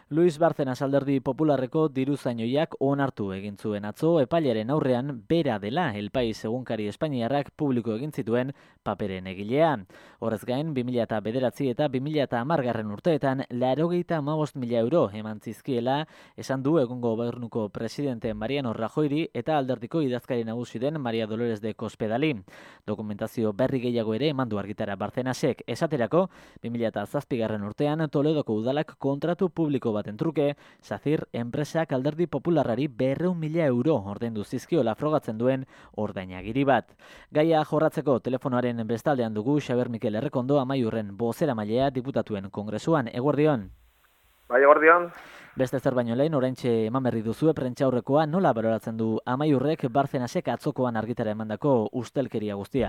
Luis Bárcenas alderdi popularreko diruzainoiak onartu egin zuen atzo epailaren aurrean bera dela El País egunkari espainiarrak publiko egin zituen paperen egilea. Horrez gain, 2009 eta 2010 urteetan 95.000 euro eman zizkiela esan du egungo gobernuko presidente Mariano Rajoyri eta alderdiko idazkari nagusi den Maria Dolores de Cospedali. Dokumentazio berri gehiago ere eman du argitara Bárcenasek. Esaterako, 2007 urtean Toledoko udalak kontratu publiko baten truke, Sazir enpresak alderdi popularrari 200.000 euro ordaindu zizkiola frogatzen duen ordainagiri bat. Gaia jorratzeko telefonoaren bestaldean dugu Xaber Mikel Errekondo Amaiurren bozeramailea diputatuen kongresuan. Eguerdion. Bai, eguerdion. Beste zer baino lehen, oraintxe eman berri duzue prentsaurrekoa nola baloratzen du Amaiurrek Bárcenasek atzokoan argitara emandako ustelkeria guztia?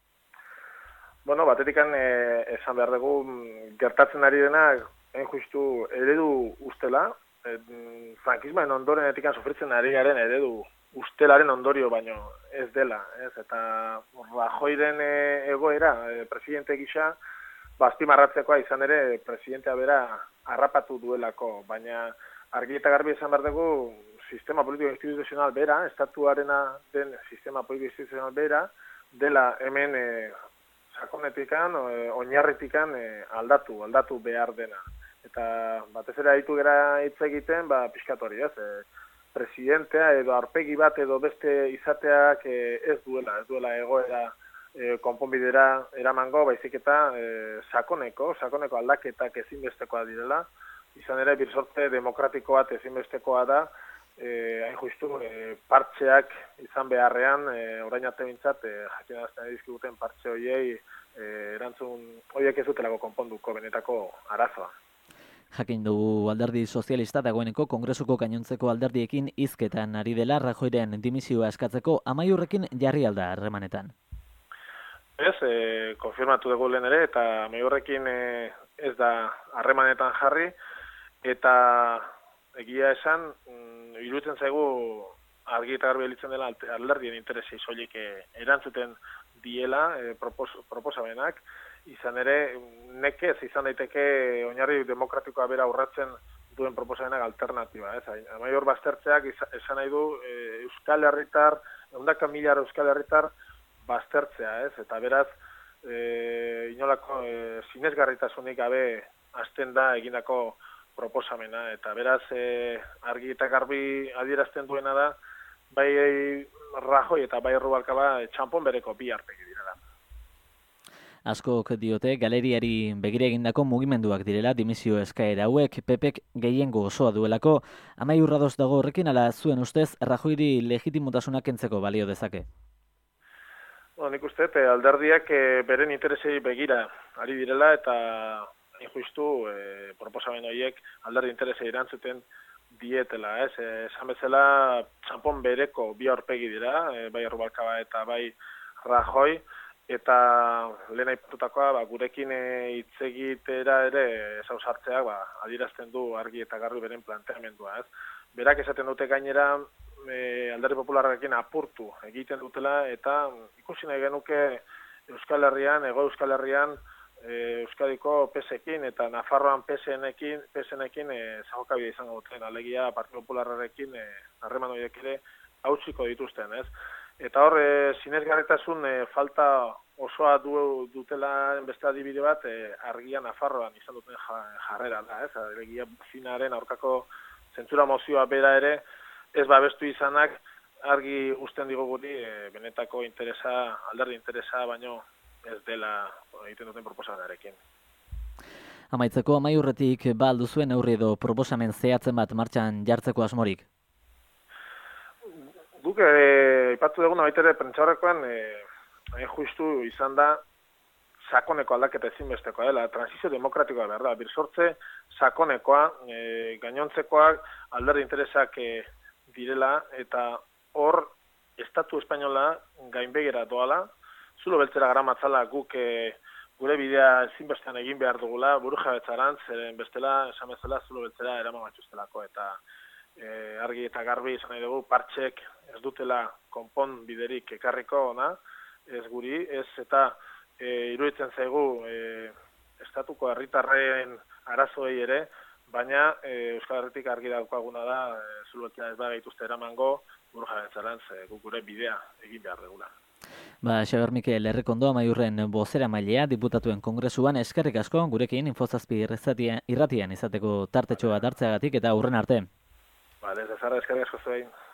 Bueno, batetikan esan behar dugu gertatzen ari dena justu eredu ustela, frankismoen ondoren etikan sufritzen ari garen eredu ustelaren ondorio baino ez dela, ez? Eta Rajoyren egoera presidente gisa azpimarratzekoa izan ere presidentea bera harrapatu duelako, baina argi eta garbi esan behar dugu sistema politiko instituzional bera, estatuarena den sistema politiko instituzional bera, dela hemen sakonetikan, oinarritikan aldatu behar dena. Eta batez ere aditu gara hitz egiten, pixkat hori, ez? Presidentea edo aurpegi bat edo beste izateak ez duela egoera konponbidera eramango, baizik eta sakoneko aldaketak ezinbestekoa direla. Izan ere, birsorte demokratiko bat ezinbestekoa da, hain justu, partxeak izan beharrean, orain arte bintzat, jakinarazten dizkiguten partxe horiei, erantzun horiek ez dutelako konponduko benetako arazoa. Jakin dugu alderdi sozialista dagoeneko kongresuko gainontzeko alderdiekin hizketan ari dela Rajoyren dimisioa eskatzeko Amaiurrekin jarri alda harremanetan. Ez, konfirmatu dugu lehen ere, eta Amaiurrekin ez da harremanetan jarri, eta egia esan, iruditzen zaigu argi eta garbi elitzen dela alderdien interesei soilik erantzuten diela proposamenak, izan ere, nekez izan daiteke oinarri demokratikoa bera urratzen duen proposamenak alternatiba. Amaiur baztertzeak esan nahi du Euskal Herritar, 100.000 Euskal Herritar baztertzea, ez? Eta beraz, inolako sinesgarritasunik gabe hasten da egindako proposamena, eta beraz argi eta garbi adierazten duena da, bai Rajoy eta bai Rubalcaba txanpon bereko bi aurpegi direla. Askok diote galeriari begira egindako mugimenduak direla dimisio eskaera hauek, PPek gehiengo osoa duelako. Amaiur ados dago horrekin, ala zuen ustez Rajoyri legitimutasunak kentzeko balio dezake? Nik uste, alderdiak beren interesei begira ari direla, eta injustu proposamen horiek alderdi interesei erantzuten dietela, ez? Esan bezala txanpon bereko bi aurpegi dira, bai Rubalcaba eta bai Rajoy, eta lehen aipatutakoa gurekin hitz egitera ere zauzartzeak adierazten du argi eta garbi beren planteamendua, ez? Berak esaten dute gainera alderdi popularrekin apurtu egiten dutela, eta ikusi nahi genuke Euskal Herrian, Hego Euskal Herrian, Euskadiko PSekin eta Nafarroan PSenekin zagokabia izango duten, alegia Partido Popularrarekin harreman horiek ere hautsiko dituzten, ez? Eta hor, sinesgarritasun falta osoa dutela beste adibide bat, argia Nafarroan izan duten jarrera da, ez? Alegia zinaren aurkako zentzura mozioa bera ere, ez babestu izanak argi usten digu guri benetako interesa, alderdi interesa, baino ez dela egiten duten proposamenarekin. Amaitzeko, Amaiurretik aldu zuen neurri edo proposamen zehatzen bat martxan jartzeko asmorik? Guk aipatu duguna baita ere prentsaurrekoan hain justu izan da sakoneko aldaketa ezinbestekoa dela, transizio demokratikoa behar da, birsortze sakonekoa, gainontzekoak alderdi interesak direla, eta hor Estatu Espainola gainbegera doala, zulo beltzera garamatzala guk gure bidea ezinbestean egin behar dugula, burujabetzaran, zeren bestela, esan bezala, zulo beltzera eraman batxuztelako, eta argi eta garbi izan nahi dugu, partxek ez dutela konpon biderik ekarriko ona, ez guri, ez eta iruditzen zaigu estatuko herritarren arazoei ere baina Euskal Herritik argi daukaguna da, zulotzea ez bagaituzte eramango, burujabetzaran, guk gure bidea egin behar dugula. Xabier Mikel Errekondo Amaiurren bozeramailea diputatuen kongresuan eskerrik asko gurekin Infozazpi irratian izateko tartetxo bat hartzeagatik eta hurren arte. Ez ezarra eskerrik asko zuein.